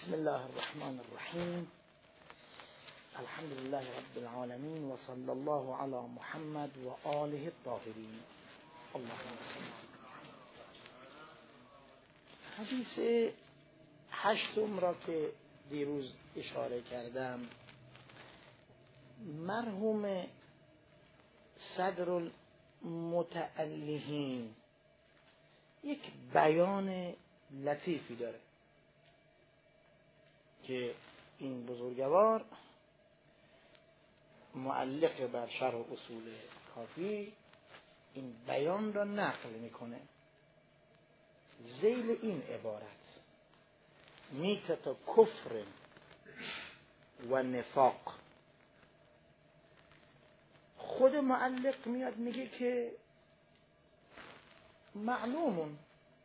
بسم الله الرحمن الرحیم. الحمد لله رب العالمین و صلی الله علی محمد و آله الطاهرین. اللهم صل. حدیث هشتم را که دیروز اشاره کردم، مرحوم صدر المتألهین یک بیان لطیفی داره که این بزرگوار معلق بر شرح اصول کافی این بیان را نقل میکنه. ذیل این عبارت: میتت کفر و نفاق. خود معلق میاد میگه که معلومون،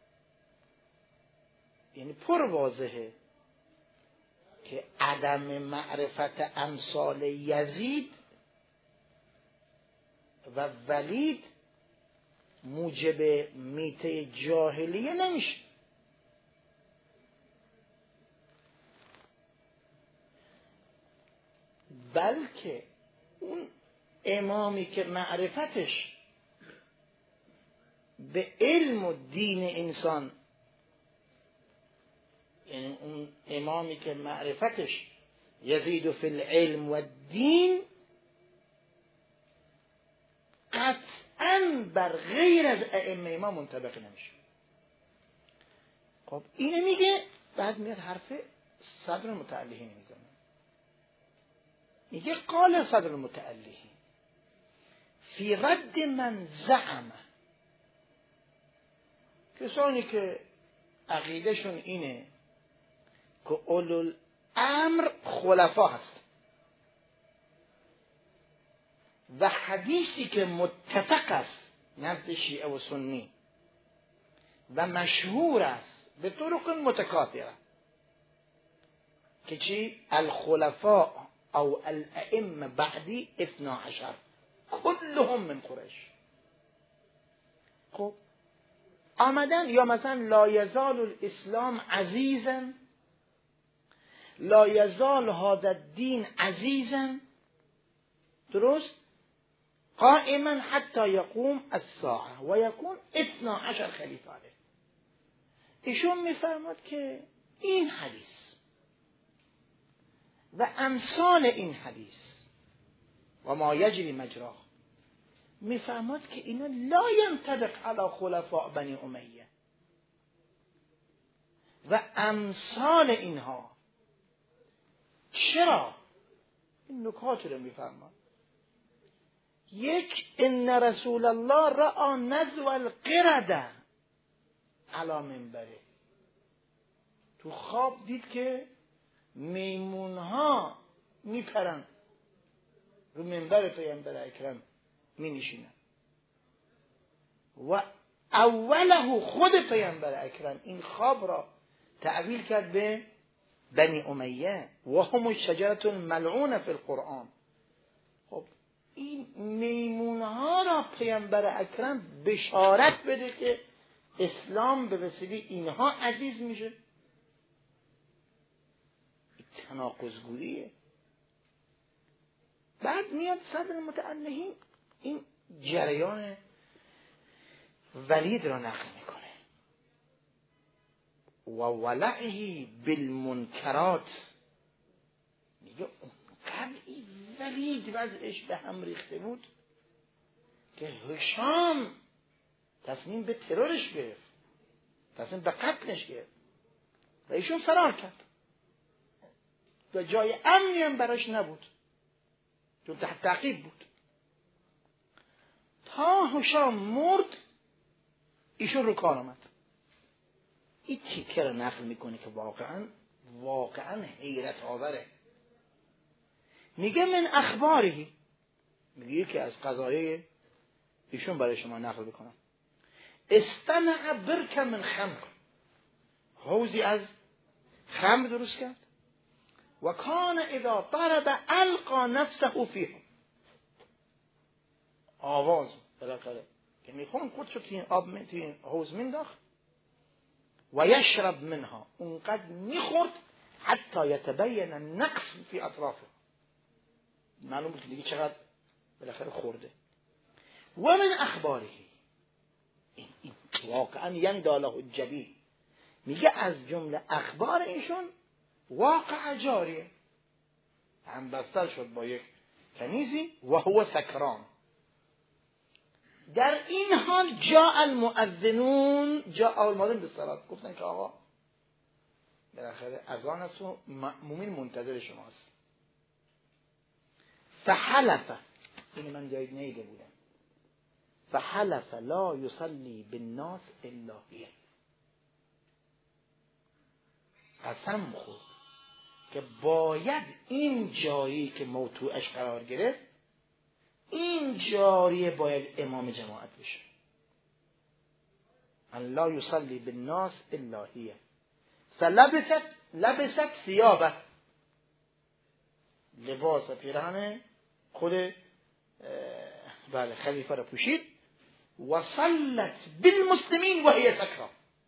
یعنی پر واضحه که عدم معرفت امثال یزید و ولید موجب میته جاهلیه نمیشه، بلکه اون امامی که معرفتش به علم و دین انسان، یعنی اون امامی که معرفتش یزید فی العلم و دین، قطعاً بر غیر از ائمه ما منطبق نمیشه. خب اینه میگه، بعد میاد حرف صدر المتألهین میزنه، میگه قال صدر المتألهین فی رد من زعم، کسانی که عقیدشون اینه که اولوالامر خلفا هست و حدیثی که متفق است نزد شیعه و سنی و مشهور است به طرق متکاثره که چی؟ الخلفاء او الائمه بعدی 12 کلهم من قریش. خب آمدن یا مثلا لا یزال الاسلام عزیزا، لا یزال هذا الدین عزیزا، درست، قائما حتی یقوم الساعه و یکون 12 خلیفه علیه. ایشون میفرماد که این حدیث و امثال این حدیث و ما یجری مجراه، میفرماد که اینا لا ینطبق علی خلفاء بنی امیه و امثال اینها. چرا؟ این نکات رو میفرماد. یک، ان رسول الله رأى نزو القردة علی منبره، تو خواب دید که میمونها میپرن رو منبر پیامبر اکرم می نشینن و اوله خود پیامبر اکرم این خواب را تعبیر کرد به بنی امیه و هم الشجرة الملعونه فی القرآن. خب این میمونها را پیامبر اکرم بشارت بده که اسلام به وسیله اینها عزیز میشه. این تناقض‌گوییه. بعد میاد صدر المتألهین این جریان ولید را نقل میکنه و ولعه بالمنکرات، میگه اونقدر این ولید وضعش به هم ریخته بود که هشام تصمیم به ترورش گرفت، تصمیم به قتلش گرفت و ایشون فرار کرد و جای امنی هم براش نبود چون تحت تعقیب بود. تا هشام مرد ایشون رو کار آمد. این تیکه رو نقل میکنه که واقعا حیرت آوره. میگه من اخباری، میگه یکی از قضایای ایشون برای شما نقل بکنم. استنع برک من خمر، حوضی از خمر درست کرد و کان اذا طرب القا نفسه فیه، آواز بالاخره که میخوان خودشو توی این آب توی این حوض مینداخت و یشرب منها، اونقدر میخورد حتی یتبین النقص فی اطرافه. معلوم بود دیگه چقدر بالاخره خورده. و من اخباره، این واقعا ینداله الجبین، میگه از جمله اخبار ایشون واقع جاریه، هم بستر شد با یک کنیزی و هو سکران. در این حال جاء المؤذنون، جاء المؤذن بالصلاة، گفتن که آقا بالاخره اذان است و مؤمن منتظر شماست. فحلف، این من جاید نیده بودم، فحلف لا یصلی بالناس الا هی، قسم خورد که باید این جایی که موضوعش قرار گرفت، این جاریه باید امام جماعت بشه. ان لا یصلی بالناس الا هی لبست ثیابه، لباس و پیراهن خود بله خلیفه را پوشید. و صلت بالمسلمین و هی سکرا،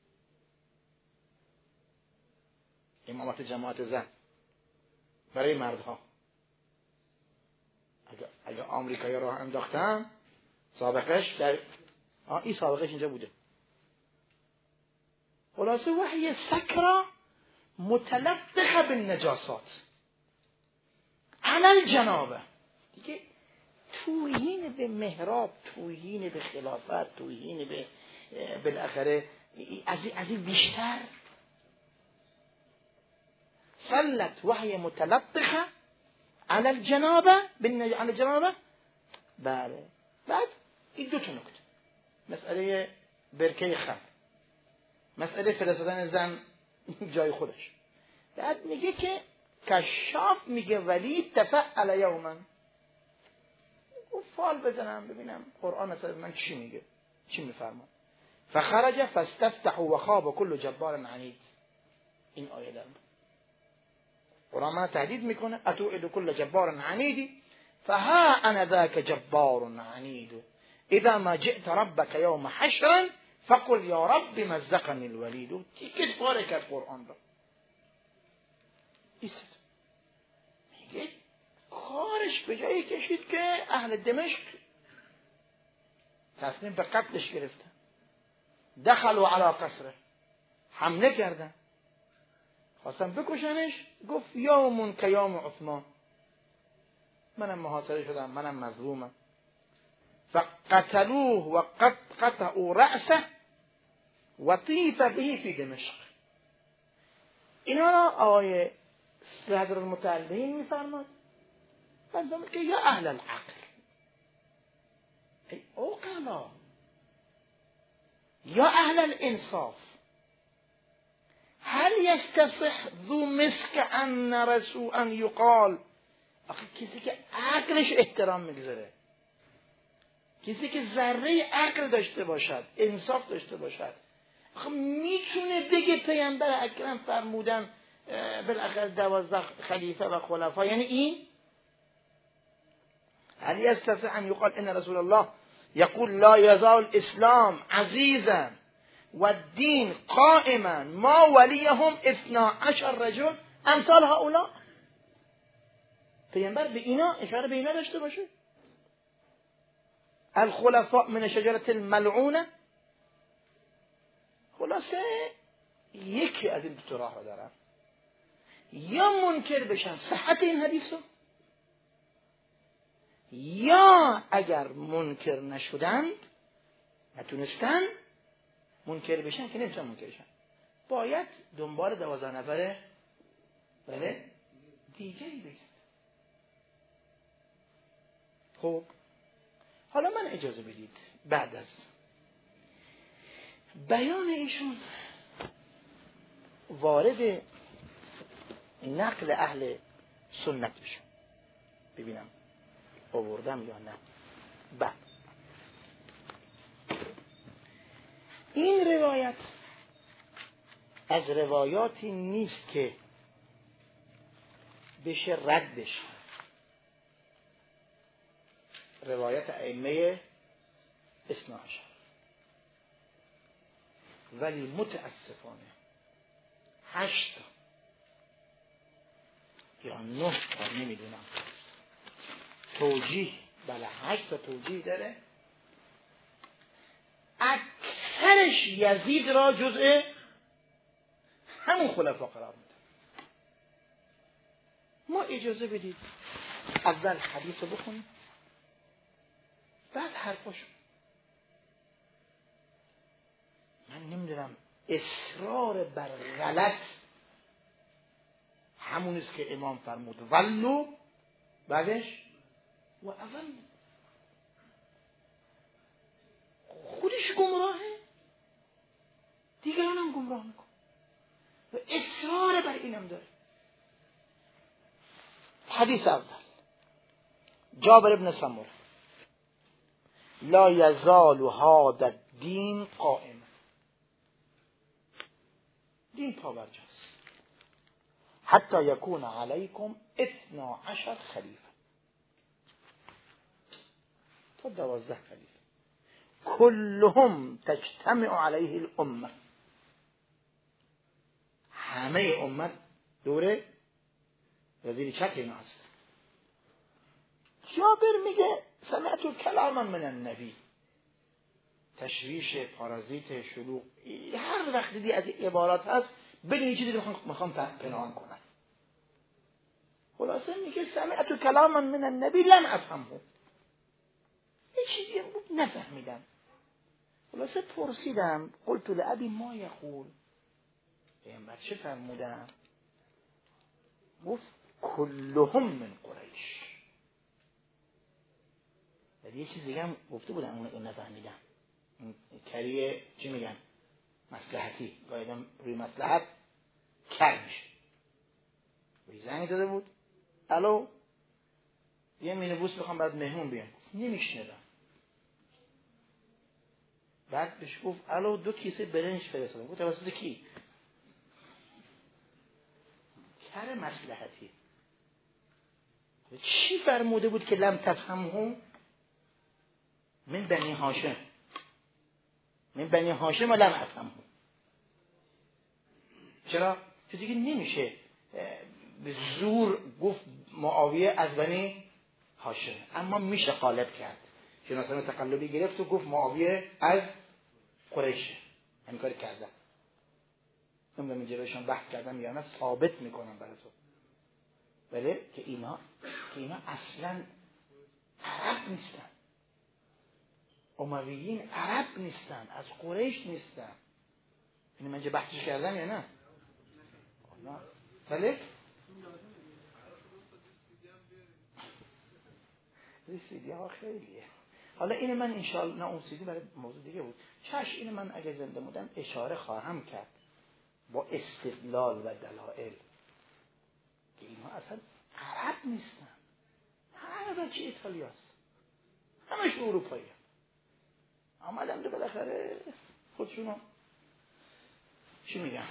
امامت جماعت زن برای مردها. اگه آمریکایی راه انداختن سابقش در این سابقش اینجا بوده. خلاصه وحی سکرا متلطخه بالنجاسات علی الجنابه، دیگه توهین به محراب، توهین به خلافت، توهین به بالاخره از این بیشتر. صلت وحی متلطخه علی الجنابه علی الجنابه. بله. بعد این دو تا نکته، مسئله برکه خمر، مسئله فرستادن زن جای خودش. بعد میگه که کشاف میگه ولی تفعل یوما، فال بزنم ببینم قرآن مثلا من چی میگه، چی میفرماد. فخرج فاستفتح و خاب كل جبار عنید. این آیه در قرآن من تهدید میکنه اتوعد كل جبار عنیدی فها انا ذاك جبار عنید اذا ما جئت ربك يوم حشر فقل یا رب مزقني الولید. تیکت پاره کرد قرآن را. ایست میگه کارش به جایی کشید که اهل دمشق تصمیم به قتلش گرفتن، دخلوا علی قصره، حمله کردن، خواستن بکشنش. گفت یومون که یوم عثمان، منم محاصره شدم، منم مظلومم. فقتلوه و قطعوا رأسه و طیف به فی دمشق. اینا را آقای صدر المتعلمین میفرماد فرمود که یا اهل العقل، ای عقلا، یا اهل الانصاف، هل یستصح ذو مسک ان رسول ان یقال. آخه کسی که عقلش احترام میگذاره، کسی که ذره عقل داشته باشد، انصاف داشته باشد، آخه میتونه بگه پیامبر اکرم فرمودن بالاخره 12 خلیفه و خلفا، یعنی این هل یستطيع ان یقال ان رسول الله یقول لا یزال الاسلام عزیزا و الدین قائما ما ولیهم 12 رجل امثال هؤلاء. پیامبر به اینا اشاره به اینا داشته باشه. الخلفاء من شجره الملعونه. خلاصه یکی از این دو راه را دارن، یا منکر بشن صحت این حدیث رو، یا اگر منکر نشدند، نتونستن منکر بشن که نمیتونن منکر بشن، باید دنبال 12 نفره بله دیگری بگن. خب حالا من اجازه بدید بعد از بیان ایشون وارد نقل اهل سنت بشم، ببینم آوردم یا نه. بعد این روایت از روایاتی نیست که بشه ردش. روایت ائمه 12 ولی متاسفانه 8 یا 9 تا نمیدونم توجیه، بله 8 تا توجیه داره. اکثرش یزید را جزء همون خلفا قرار میده. ما اجازه بدید اول حدیث رو بخونیم بعد حرفاشو. من نمیدونم اصرار بر غلط همونیست که امام فرمود ولو بعدش و اول خودش گمراهه دیگران هم گمراه میکن و اصرار بر اینم داره. حدیث اول جابر ابن سمره لا یزال هذا الدین قائم، دین پابرجاست حتی یکون علیکم 12 خلیفه، تا 12 خلیفه كلهم تجتمع علیه الامه، همه امت دوره وزیر چک اینا هست. جابر میگه سمعت کلاما من النبی، تشویش، پارازیت، شلوغ، هر وقت دیدی از این عبارات هست بدون این چیزی میخوام پنهان کنم. خلاصه میگه سمعت کلاما من النبی لم افهمه، یه چیزی بود نفهمیدم. خلاصه پرسیدم قلت لابی ما یقول، پیامبر چه فرمودن؟ گفت کلهم من قریش. ولی یه چیز دیگه هم گفته بودن اون نفهمیدم، کریه چی میگن مصلحتی، گاهیدم روی مصلحت کر میشه. روی زنگ داده بود الو یه مینیبوس بخوام بعد مهمون بیام، نمیشنیدم. بعد بهش گفت الو 2 کیسه برنج فرستادم. گفت توسط کی؟ کر مصلحتی. چی فرموده بود که لم تفهمه؟ من بنی هاشم، من بنی هاشم لم افهمه. چرا؟ چون دیگه نمیشه به زور گفت معاویه از بنی هاشم، اما میشه قالب کرد. شناسان تقلبی گرفت و گفت معاویه از قریشه. این کاری کردم. نمیدونم اینجا بهشون بحث کردم یا نه، ثابت میکنم برای تو. ولی که اینا اصلا عرب نیستن، امویین عرب نیستن، از قریش نیستن. این من اینجا بحثش کردم یا نه؟ ولی سیدی ها خیلیه. حالا این من انشاءالله نه اون سیدی برای موضوع دیگه بود. چش این من اگه زنده بودم اشاره خواهم کرد با استدلال و دلائل که اینها اصلا عرب نیستن، همه بچه ایتالیاست، همش اروپایی آمدن دو بالاخره خودشونو چی میگن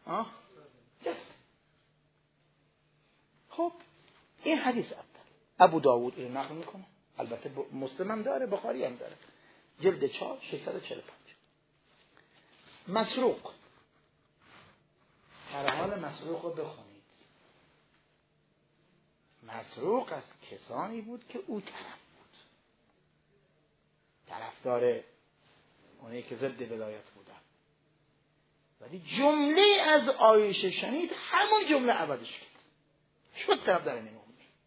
خب این حدیث ابو داوود این نقل میکنه، البته مسلم هم داره، بخاری هم داره، جلد 4 645. مسروق، حال مسروق رو بخونید. مسروق از کسانی بود که او طرف بود، طرفدار اونایی که ضد ولایت بودن، ولی جمله از عایشه شنید همون جمله عوضش کرد، شد طرفدار نمونه.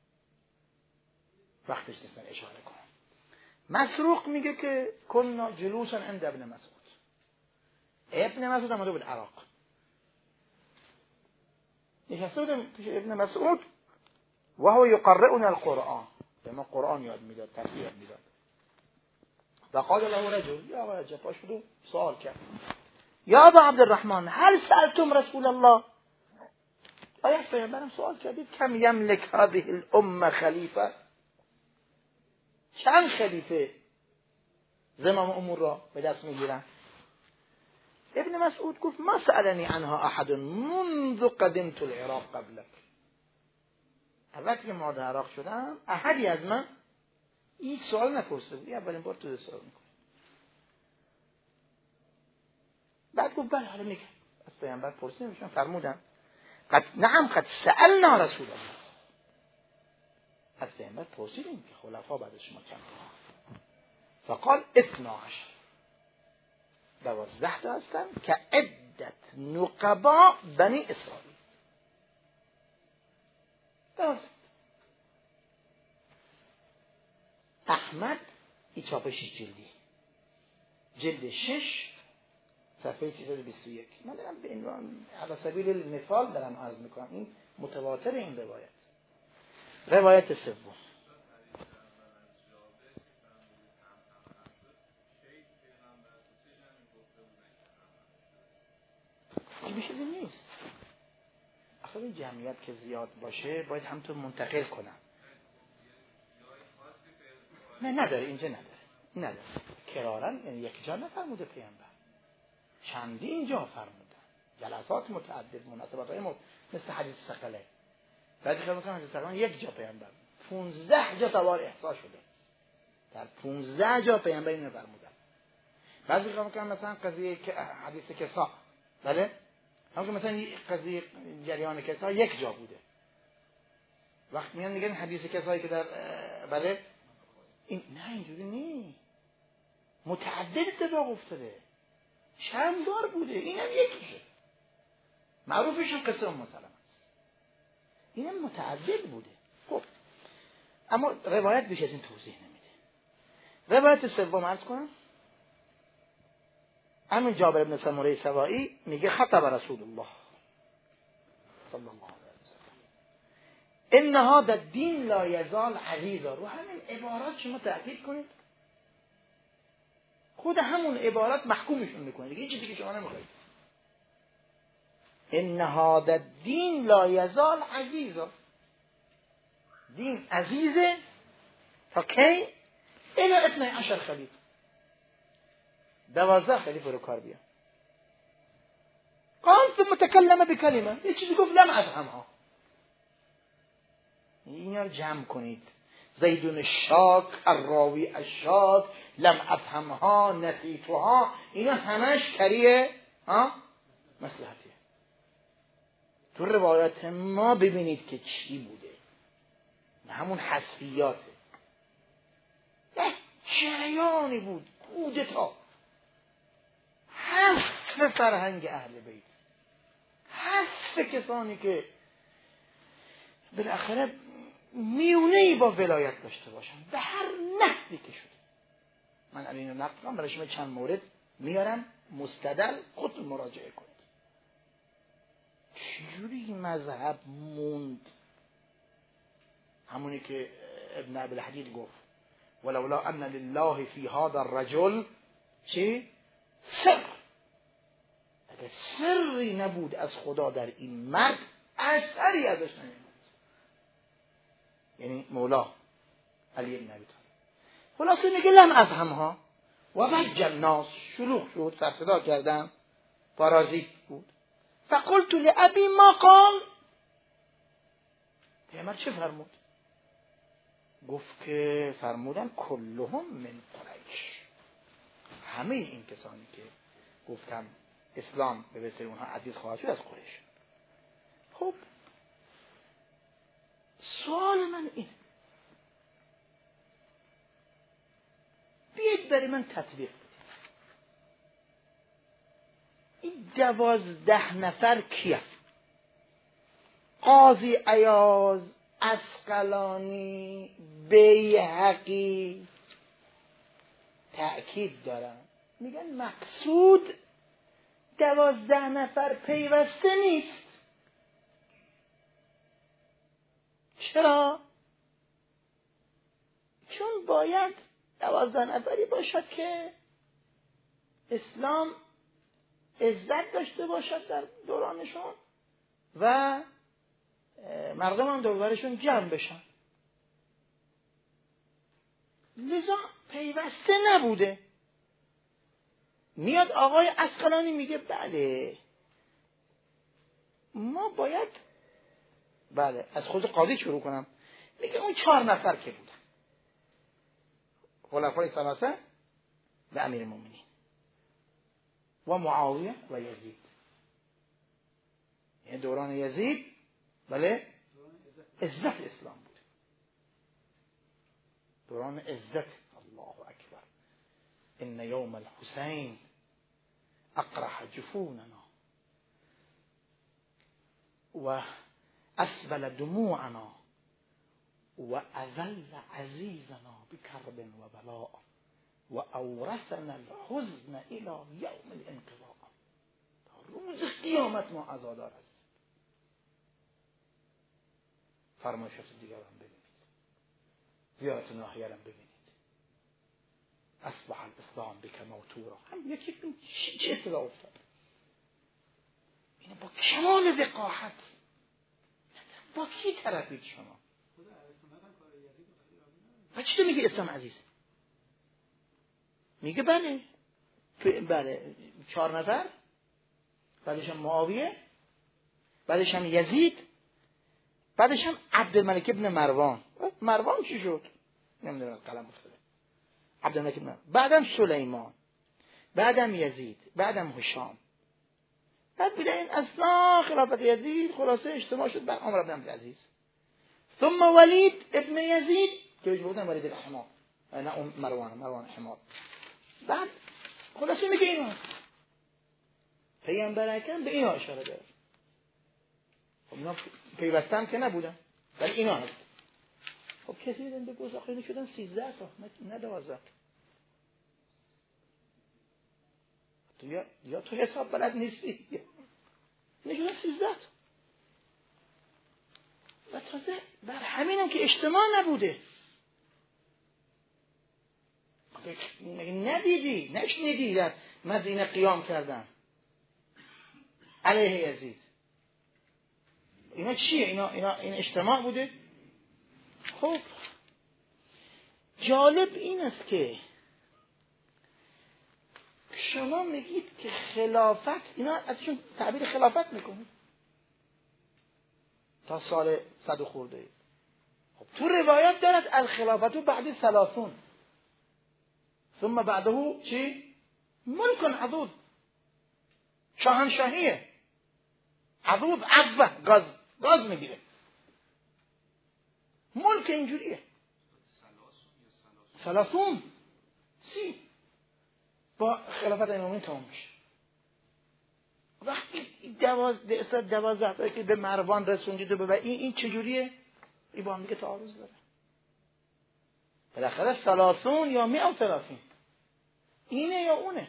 وقتش نیستن اشاره کنم. مسروق میگه که کنا جلوسا عند ابن مسعود. ابن مسعود آمده بود عراق، نشسته بود پیش ابن مسعود و هو یقرئنا القرآن، به ما قرآن یاد میداد، تفسیر یاد میداد. و قال له رجل، یا آقا رجب پاش بود سوال کرد، یا ابا عبدالرحمن هل سألتم رسول الله؟ آیا پیامبرم سوال کردید کم یملک هذه الامه خلیفه، چند خلیفه زمام امور را به دست میگیرن؟ ابن مسعود گفت ما سألنی عنها احد منذ قدمت العراق قبلك، اول که وارد عراق شدم احدی از من هیچ سوال نپرسیده بود، اولین بار تو سوال میکنه. بعد گفت بله حالا میگم از پیامبر پرسیدم، فرمودن قد نعم قد سألنا رسول الله، از پیامبر پرسیدیم که خلفا بعد از شما چند تا؟ فقال 12. 12 تا هستن که عدت نقبا بنی اسرائیل. 12. احمد این چاپش جلدی، جلد 6 صفحه 321. من دارم به عنوان علی سبیل المثال دارم عرض میکنم، این متواتر این روایت. روایت سوم این چیزی نیست. آخه این جمعیت که زیاد باشه باید همونطور منتقل کنم. نه نداره، اینجا نداره. کرارن یعنی یک جا نفرموده پیامبر، چندی اینجا فرمودن، جلسات متعدد، مناسبات های مثل حدیث ثقله. بعد خیلی میکنم حدیث ثقله یک جا پیامبر 15 جا توار احصا شده، در 15 جا پیامبر اینو فرمودن. بعد خیلی میکنم مثلا قضیه حدیث کسا، بله همون مثلا قضیه جریان کسا یک جا بوده. وقت میان میگن حدیث کسایی که در بله این نه اینجوری نی، متعدد اتفاق افتاده، چند بار بوده، اینم یکیشه. معروفش هم قصه ام سلمة است، اینم متعدد بوده. خب اما روایت بیش از این توضیح نمیده. روایت سوم عرض کنم، همین جابر بن سمره سوایی میگه خطب رسول الله صلی الله علیه وسلم ان هذا الدین لا یزال عزیزا. رو همین عبارات شما تأکید کنید، خود همون عبارات محکومشون میکنه دیگه، چیزی که شما نمیخواید. ان هذا الدین لا یزال عزیزا، دین عزیزه تا کی؟ الی 12 خلیفه، 12 خلیفه رو کار بیان. قام ثم تکلم بکلمه، یه چیزی گفت لم افهمها. اینا رو جمع کنید. زیدون الشاک، الراوی الشاک، لم افهمها، نسیتها، اینا همش کریه مصلحتیه. تو روایت ما ببینید که چی بوده، همون حذفیاته. جریانی بود، کودتا، حذف فرهنگ اهل بیت، حذف کسانی که بالاخره میونه‌ای با ولایت داشته باشن به هر نحوی که شده. من الان اینو نقل کنم برای شما، چند مورد میارم مستدل، خودتون مراجعه کنید. چجوری مذهب موند؟ همونی که ابن ابی الحدید گفت ولولا ان لله فی هذا الرجل چی؟ سر. اگر سری نبود از خدا در این مرد، اثری ازش نمیاد. یعنی مولا علی بن ابی طالب. خلاصه میگه لم افهمها و بج الناس، شلوغ شد، سر صدا کردن، پارازیت بود. فقلت لابی ما قال، پیامبر چه فرمود؟ گفت که فرمودن کلهم من قریش، همه این کسانی که گفتم اسلام به وسیله اونها عزیز خواهد شد از قریش. خب سوال من اینه، بیاید برای من تطبیق بدید. این 12 نفر کیه؟ قاضی عیاض، عسقلانی، بیهقی تأکید دارن، میگن مقصود 12 نفر پیوسته نیست. چرا؟ چون باید 12 نفری باشد که اسلام عزت داشته باشد در دورانشون و مردم هم دوربرشون جمع بشن. لذا پیوسته نبوده. میاد آقای عسقلانی میگه بله ما باید، بله از خود قاضی شروع کنم، میگه اون 4 نفر که بودن خلفای ثلاثه و امیر المؤمنین و معاویه و یزید، یعنی دوران یزید بله عزت اسلام بود. دوران عزت. الله اکبر. ان یوم الحسین اقرح جفوننا و اسبل دموعنا و اذل عزیزنا بکرب و بلاء و اورثنا الحزن الى یوم الانقضاء. روز قیامت ما عزادار است. فرمایشات دیگر هم ببینید، زیارت ناحیه هم ببینید. اصبح الاسلام بک موتورا. هم یکی چه اتفاق افتاد؟ این با کمال وقاحت با کی طرفید شما؟ و چی تو میگه اسلام عزیز؟ میگه بله 4 نفر، بعدش هم معاویه، بعدش هم یزید، بعدش هم عبدالملک ابن مروان. مروان چی شد؟ نمیدونم، قلم افتاده. عبدالملک ابن مروان، بعدم سلیمان، بعدم یزید، بعدم هشام. بعد بیده این اصلا خلافت یزید خلاصه اجتماع شد بر عمر بن عبدالعزیز. ثم ولید ابن یزید که بهش بودن ولید الحمار، نه مروان حمار. بعد خلاصه میگه اینا پیغمبر اکرم به اینا اشاره داره. خب اینا پیوسته هم که نبودن، ولی اینا هست. خب کسی بدن به گوز آخرینی شدن 13 تا نه 12. یا تو حساب بلد نیستی، نشدن 13 تا. و تازه بر همین هم که اجتماع نبوده. ندیدی نشنیدی در مدینه قیام کردن علیه یزید. اینا چیه؟ این اجتماع بوده. خب جالب این است که شما میگید که خلافت، اینا ازشون تعبیر خلافت میکنید تا سال 100 خورده. خب تو روایات دارد الخلافت بعد 30 ثم بعده چی؟ ملک عضوض، شاهنشاهیه. عضوض عضوه، گاز میگیره. ملک اینجوریه. 30 با خلافت امامی تمام میشه. وقتی 12 تا که به مروان رسوندید و این چجوریه؟ این با هم دیگه تعارض داره. بالاخره 30 یا 130 اینه یا اونه.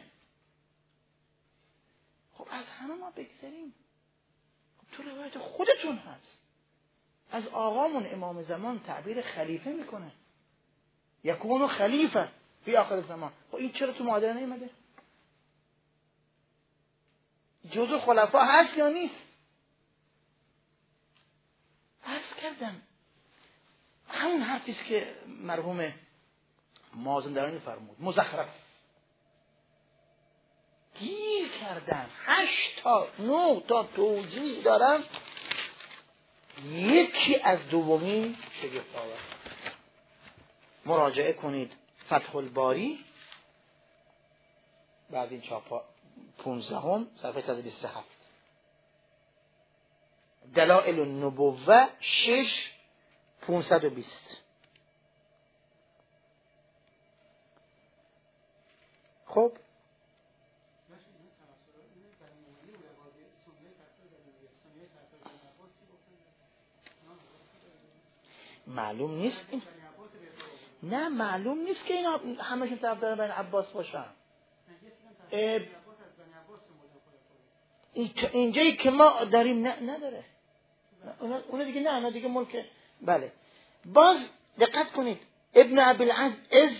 خب از همه ما بگذاریم. خب تو روایت خودتون هست از آقامون امام زمان تعبیر خلیفه میکنه، یکونو خلیفه فی آخر زمان. خب این چرا تو معادله نیومده؟ جزء خلفا هست یا نیست؟ عرض کردم همون حرفیست که مرحوم مازندرانی فرمود، مزخرف. گیر کردن 8 تا 9 تا توجیه دارم، یکی از دومی شگفت آور. مراجعه کنید فتح الباری بعد این چاپا 15 صفحه 127. دلائل النبوه 6 520. خب معلوم نیست این. نه معلوم نیست که اینا همشون طرفدار بن عباس باشن. اینجایی که ما داریم نداره. اون دیگه نه، دیگه ملک. بله باز دقت کنید ابن ابوالعز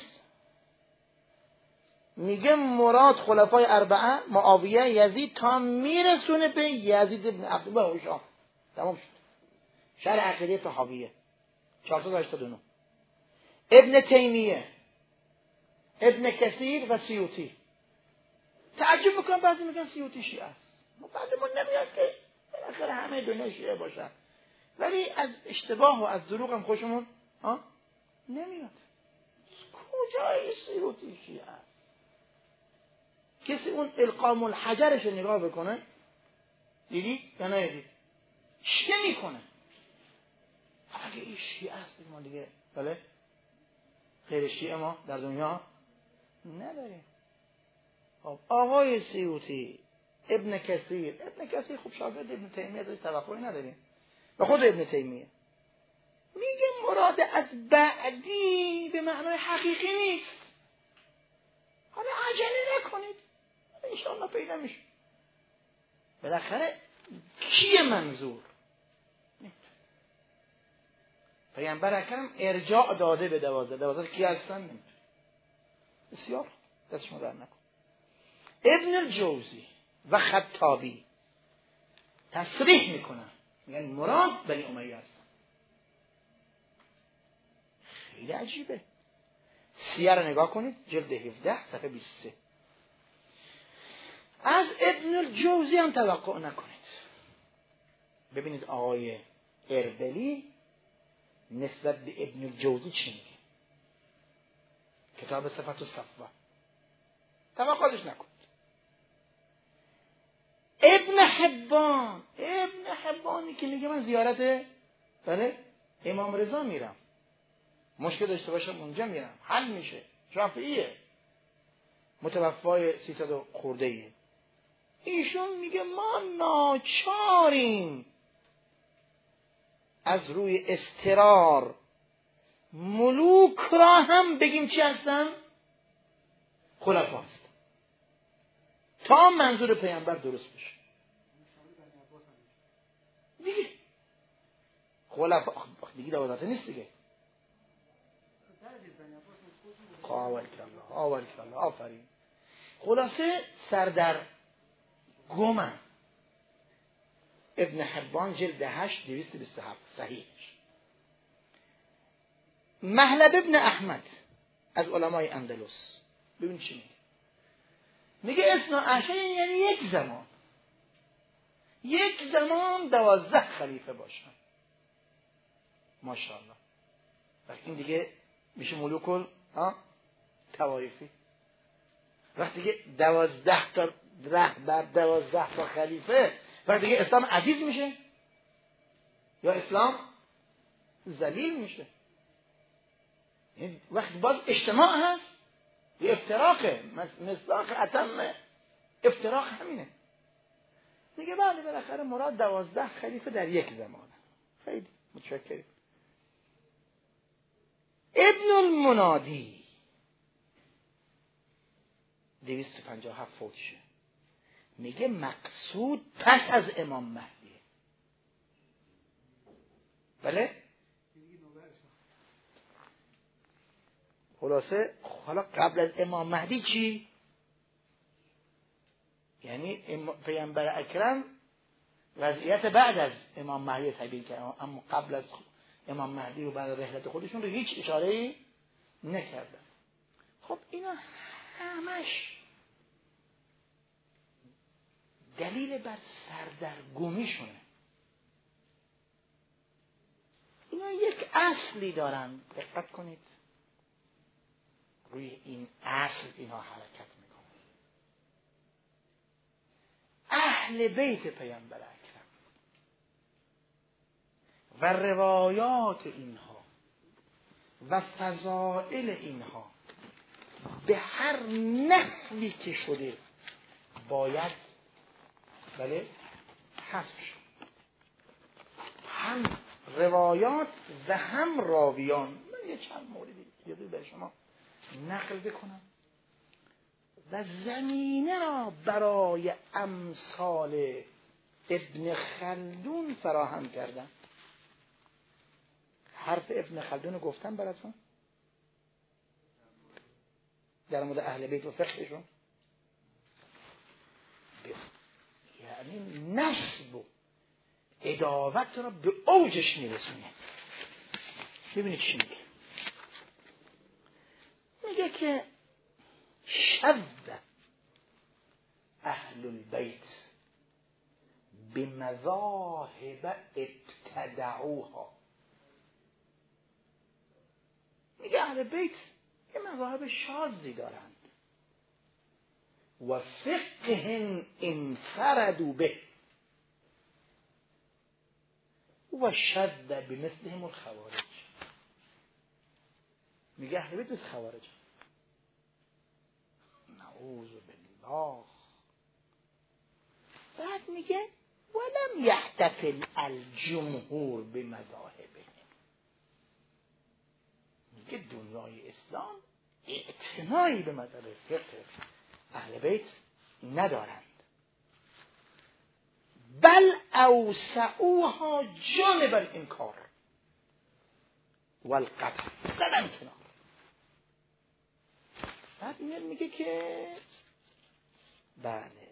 میگه مراد خلفای 4 معاویه یزید تا میرسونه به یزید ابن عبدالله هشام. تمام شد. شرح عقیده طحاویه 489. ابن تیمیه، ابن کثیر و سیوطی. تعجب میکنم بعضی میگن سیوطی شیعه است. بعدمون نمیاد که بالاخره همه دنیا شیعه باشن، ولی از اشتباه و از دروغ هم خوشمون نمیاد. کجای سیوطی شیعه است؟ کسی اون القام الحجرش نگاه بکنه، دیدید یا ندیدید؟ چه میکنه؟ اگه این شیعه است ما دیگه بله غیر شیعه ما در دنیا نداریم. خب آقای سیوطی، ابن کثیر خب شاگرد ابن تیمیه، ازش توقعی نداریم. و خود ابن تیمیه میگه مراد از بعدی به معنای حقیقی نیست. حالا عجله نکنید، انشاءالله پیدا میشه. بالاخره کیه منظور؟ پیامبر اکرم ارجاع داده به 12 کی هستن نمیدونه. بسیار دستشون در نکن. ابن الجوزی و خطابی تصریح میکنن، میگن مراد بنی امیه هستن. خیلی عجیبه. سیره رو نگاه کنید، جلد 17 صفحه 23. از ابن الجوزی هم توقع نکنید. ببینید آقای اربلی نسبت به ابن الجوزی چی میگه. کتاب صفت الصفوه توقعش نکنید. ابن حبانی که میگه من زیارت امام رضا میرم، مشکل داشته باشم اونجا میرم، حل میشه، شافعیه، متوفای 300 خورده ایه. ایشون میگه ما ناچاریم از روی استرار ملوک را هم بگیم چی هستن؟ خلفا هستن، تا منظور پیامبر درست بشه. دیگه خلفا دیگه 12 نیست دیگه. آوالکالله آفرین. خلاصه سردر گمن. ابن حبان جلد 8 227 صحیح. محلب ابن احمد از علمای اندلس، ببین چی میگه. میگه اثنا عشر یعنی یک زمان 12 خلیفه باشن. ماشاءالله. وقتی این دیگه میشه ملوک توایفی. وقتی دیگه 12 تا رهبر، 12 تا خلیفه، وقتی دیگه اسلام عزیز میشه یا اسلام ذلیل میشه. این وقتی باز اجتماع هست یه افتراقه، مصداق اتم افتراق همینه. میگه بله بالاخره مراد 12 خلیفه در یک زمان. خیلی متشکرم. ابن المنادی 257 فوت شه. میگه مقصود پس از امام مهدیه. بله؟ خلاصه حالا قبل از امام مهدی چی؟ یعنی پیامبر اکرم وضعیت بعد از امام مهدی تعبیر کرد، اما قبل از امام مهدی و بعد رحلت خودشون رو هیچ اشاره‌ای نکردن. خب اینا همش دلیل بر سردرگمیشونه. اینا یک اصلی دارن، دقت کنید، روی این اصل اینا حرکت میکنن. اهل بیت پیامبر اکرم و روایات اینها و فضائل اینها به هر نحوی که شده باید حذف شد. هم روایات و هم راویان. من یه چند موردی به شما نقل بکنم و زمینه را برای امثال ابن خلدون فراهم کردم. حرف ابن خلدون گفتم براتون در مورد اهل بیت و فقهشون، یعنی نسب و عداوت را به اوجش میرسونه. ببینید چی میگه. میگه که شذ اهل البیت بمذاهب ابتدعوها. میگه اهل بیت یه مذاهب شاذی دارند و فقه انفردوا به و شذ بمثلهم الخوارج. میگه اهل بیت مثل خوارج. نعوذ بالله. بعد میگه ولم یحتفل الجمهور بمذاهبهم. میگه دنیای اسلام اعتنایی به مذهب فقه اهل بیت ندارند، بل اوسعوها جانب الانکار والقطع، زدن کنار. بعد میگه که بله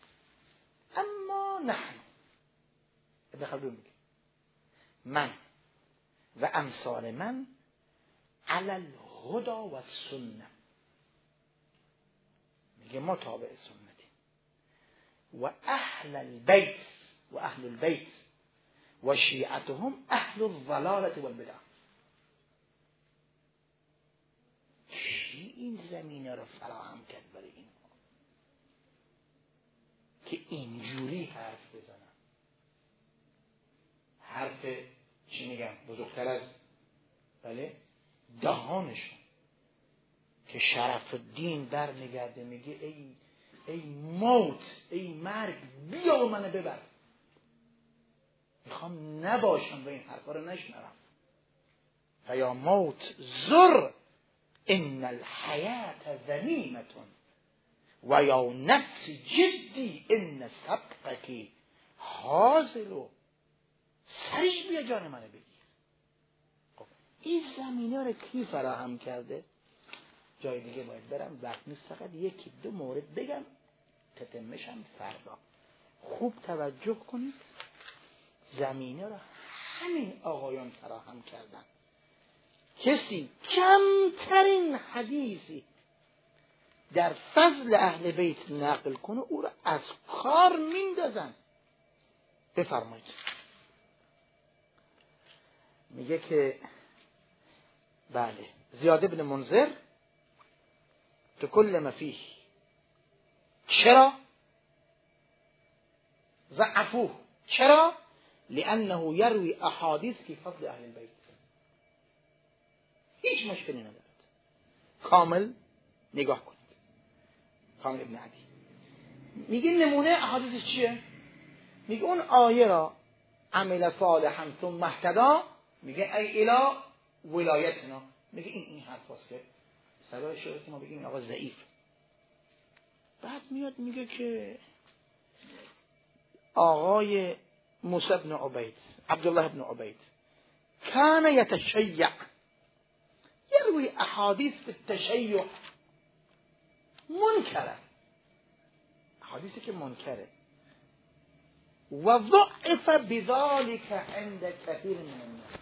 اما نحن، ابن خلدون میگه من و امثال من علی الهدى و السنه، میگه ما تابع سنتیم، و اهل البیت و اهل البیت و شیعتهم اهل الضلاله والبدع. کی این زمینه رو فراهم کرد برای اینها که اینجوری حرف بزنن؟ حرف چی میگم بزرگتر از بله دهانشون، که شرف الدین در میگرده میگه ای موت، ای مرگ، بیا و منو ببر، میخوام نباشم و این حرفا رو نشنوم. فیا موت زر ان الحیات ذمیمتون و یا نفس جدی ان سبقك حاصل، سریش بیا جان منو بگیر. خب این زمینه رو کی فراهم کرده؟ جای دیگه باید برم، وقت نیست، فقط یکی دو مورد بگم تتمشم فردا. خوب توجه کنید، زمینه رو همین آقایان فراهم کردن. کسی کمترین حدیثی در فضل اهل بیت نقل کنه او رو از کار میندازن. بفرمایید. میگه که بله زیاد ابن منذر تو کل ما فیه، چرا ضعفوه؟ چرا؟ لانه یروی احادیث فی فضل اهل البیت. هیچ مشکلی ندارد. کامل نگاه کنید. کامل ابن عدی میگه نمونه احادیث چیه؟ میگه اون آیه را عمل صالحا ثم اهتدی، میگه ای الی ولایتنا. میگه این حرف هست که سبب شده که ما بگیم آقا ضعیف. بعد میاد میگه که آقای موسی بن عبید، عبدالله بن عبید، کان یتشیع، یروی احادیث التشیع منکره، احادیثی که منکره، و ضعف بذلك عند كثير من الناس.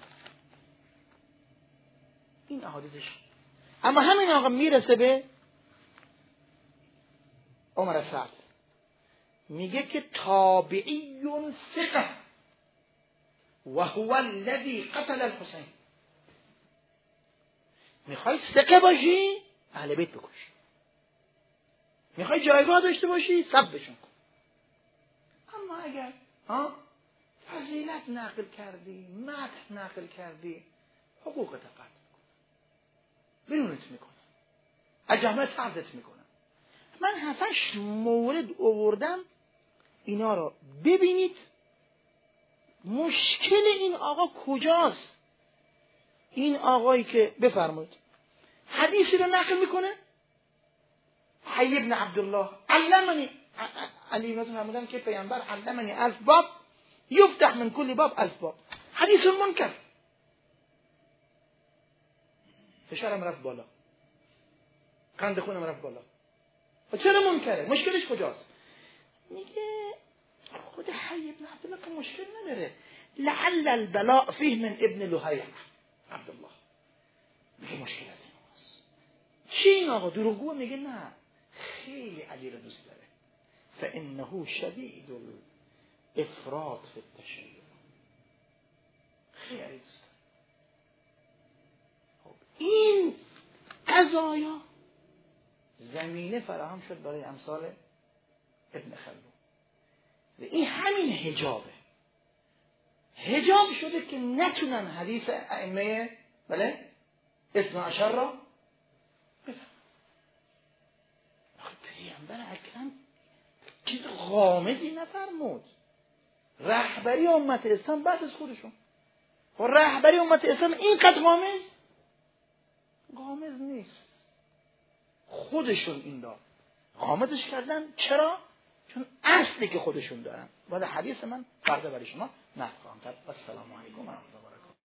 این احادیثش. اما همین آقا میرسه به عمر سعد، میگه که تابعی ثقه و هو الذي قتل الحسین. میخوای ثقه باشی اهل بیت بکش، میخوای جایگاه داشته باشی سبشون کن. اما اگر فضیلت نقل کردی، مدح نقل کردی، حقوقت قطع میکنه، بیرونت میکنه، از جامعه طردت میکنه. من 7 مورد آوردم، اینا رو ببینید مشکل این آقا کجاست. این آقایی که بفرمایید حدیثی رو نقل میکنه، حی ابن عبدالله علمنی، علی بن فرمودن که پیامبر علمنی 1000 باب یفتح من کل باب 1000 باب. حدیث منکر، فشارم رفت بالا، قند خونم رفت بالا. و چرا منکره؟ مشکلش کجاست؟ میگه خود حی ابن عبدالله که مشکل نداره، لعل البلاء فیه من ابن لهیع عبدالله. میگه مشکل از این هست. چی این آقا دروغگو؟ میگه نه، خیلی علی رو دوست داره. فانه شدید الافراط فی التشیع، خیلی علی دوست داره. این قضایا زمینه فراهم شد برای امثال ابن خلدون. و این همین حجابه، حجاب شده که نتونن حدیث ائمه بله 12 را بفهم. پیامبر اکرم چیز غامضی نفرمود. رهبری امت اسلام بعد از خودشون و رهبری امت اسلام اینقدر غامض نیست. خودشون این دار غامضش کردن. چرا؟ چون اصلی که خودشون دارن. بعد حدیث من فردا برای شما نقل خواهم کرد. السلام علیکم و رحمت الله.